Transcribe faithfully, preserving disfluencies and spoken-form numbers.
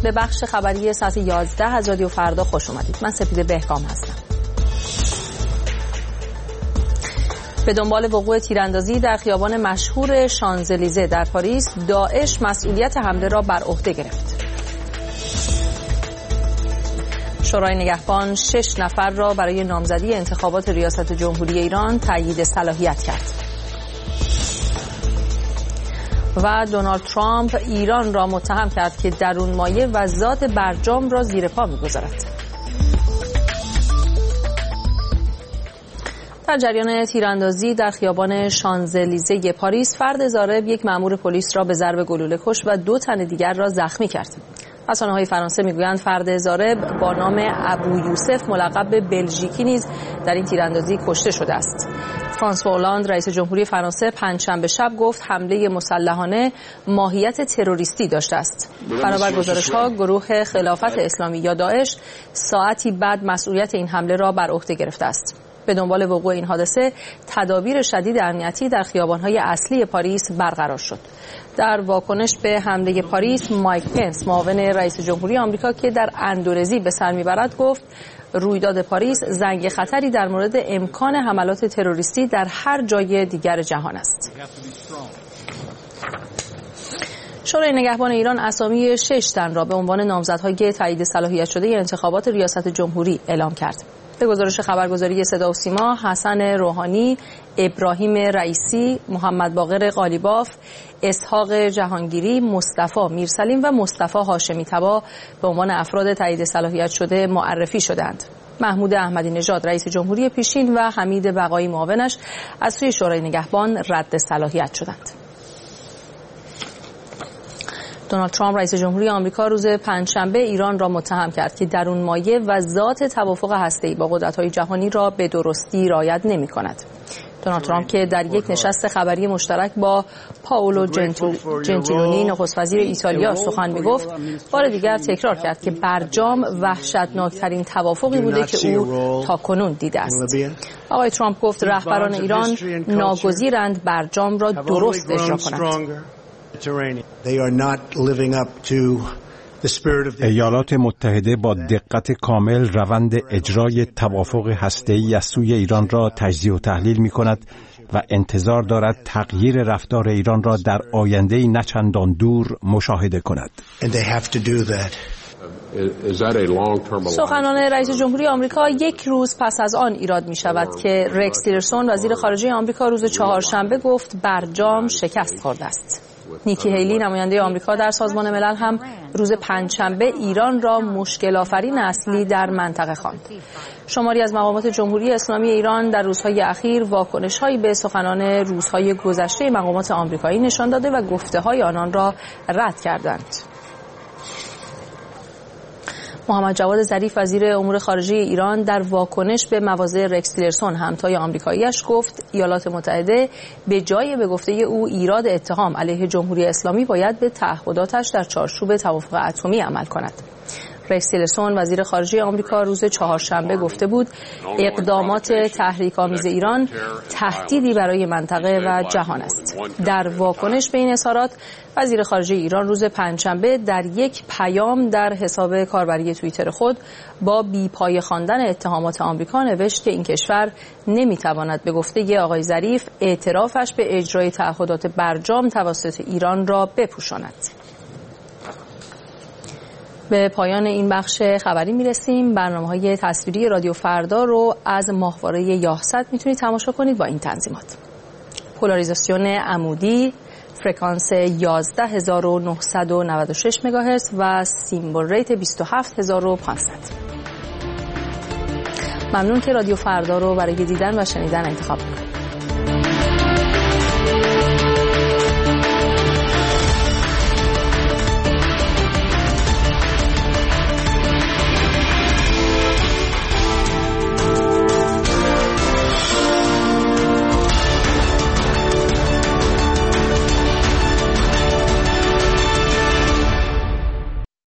به بخش خبری ساعت یازده از رادیو فردا خوش اومدید. من سپیده بهکام هستم. به دنبال وقوع تیراندازی در خیابان مشهور شانزلیزه در پاریس، داعش مسئولیت حمله را بر عهده گرفت. شورای نگهبان شش نفر را برای نامزدی انتخابات ریاست جمهوری ایران تأیید صلاحیت کرد. و دونالد ترامپ ایران را متهم کرد که درون مایه و ذات برجام را زیر پا می‌گذارد. در جریان تیراندازی در خیابان شانزلیزه پاریس، فرد ضارب یک مأمور پلیس را به ضرب گلوله کشت و دو تن دیگر را زخمی کرد. رسانه‌های فرانسه میگویند فرد ضارب با نام ابو یوسف ملقب به بلژیکی نیز در این تیراندازی کشته شده است. فرانسوا هولند رئیس جمهوری فرانسه پنجشنبه شب گفت حمله مسلحانه ماهیت تروریستی داشته است. بنابر گزارش‌ها گروه خلافت اسلامی یا داعش ساعتی بعد مسئولیت این حمله را بر عهده گرفته است. به دنبال وقوع این حادثه تدابیر شدید امنیتی در خیابان‌های اصلی پاریس برقرار شد. در واکنش به حمله پاریس، مایک پنس معاون رئیس جمهوری آمریکا که در اندونزی به سر میبرد گفت رویداد پاریس زنگ خطری در مورد امکان حملات تروریستی در هر جای دیگر جهان است. شورای نگهبان ایران اسامی شش تن را به عنوان نامزدهای تایید صلاحیت شده انتخابات ریاست جمهوری اعلام کرد. به گزارش خبرگزاری صدا و سیما، حسن روحانی، ابراهیم رئیسی، محمد باقر قالیباف، اسحاق جهانگیری، مصطفی میرسلیم و مصطفی هاشمی طبا به عنوان افراد تایید صلاحیت شده معرفی شدند. محمود احمدی نژاد رئیس جمهوری پیشین و حمید بقایی معاونش از سوی شورای نگهبان رد صلاحیت شدند. دونالد ترامپ رئیس جمهوری آمریکا روز پنجشنبه ایران را متهم کرد که درون مایه و ذات توافق هسته‌ای با قدرت‌های جهانی را به درستی رعایت نمی‌کند. دونالد ترامپ که در یک نشست خبری مشترک با پائولو جنتیلونی نخست وزیر ایتالیا سخن می‌گفت، بار دیگر تکرار کرد که برجام وحشتناکترین توافقی بوده که او تاکنون دیده است. آقای ترامپ گفت رهبران ایران ناگزیرند برجام را درست اجرا کنند. ایالات متحده با دقت کامل روند اجرای توافق هسته‌ای از سوی ایران را تجزیه و تحلیل می‌کند و انتظار دارد تغییر رفتار ایران را در آینده‌ای نچندان دور مشاهده کند. سخنان رئیس جمهوری آمریکا یک روز پس از آن ایراد می شود که رکس تیلرسون وزیر خارجه آمریکا روز چهارشنبه گفت برجام شکست خورده است. نیکی هیلی نماینده آمریکا در سازمان ملل هم روز پنجشنبه ایران را مشکل آفرین اصلی در منطقه خواند. شماری از مقامات جمهوری اسلامی ایران در روزهای اخیر واکنش‌هایی به سخنان روزهای گذشته مقامات آمریکایی نشان داده و گفته‌های آنان را رد کردند. محمد جواد ظریف وزیر امور خارجه ایران در واکنش به مواضع رکس تیلرسون همتای آمریکایی‌اش گفت ایالات متحده به جای به گفته او ایراد اتهام علیه جمهوری اسلامی باید به تعهداتش در چارچوب توافق اتمی عمل کند. رکس تیلرسون وزیر خارجه آمریکا روز چهارشنبه گفته بود اقدامات تحریک‌آمیز ایران تهدیدی برای منطقه و جهان است. در واکنش به این اظهارات وزیر خارجه ایران روز پنجشنبه در یک پیام در حساب کاربری توییتر خود با بی‌پایه خواندن اتهامات آمریکا نوشت که این کشور نمی‌تواند به گفته آقای ظریف اعترافش به اجرای تعهدات برجام توسط ایران را بپوشاند. به پایان این بخش خبری میرسیم. برنامه‌های تصویری رادیو فردا رو از ماهواره یاهصد میتونید تماشا کنید با این تنظیمات: پولاریزاسیون عمودی، فرکانس یازده هزار و نهصد و نود و شش مگاهرتز و سیمبل ریت بیست و هفت هزار و پانصد. ممنون که رادیو فردا رو برای دیدن و شنیدن انتخاب کنید.